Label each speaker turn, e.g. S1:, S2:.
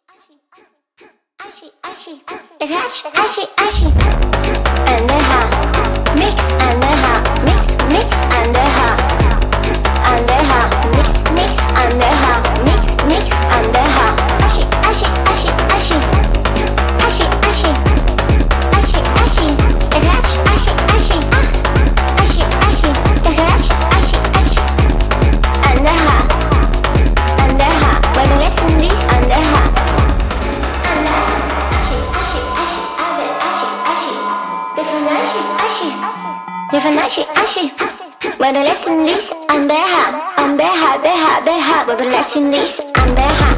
S1: and the hot mix and the hot mix and the hot mix and the hot mix and the hot ashi the hash the hash and the hot when you listen this and the hot and the different ashi when you listen this and the hot when you listen this and the hot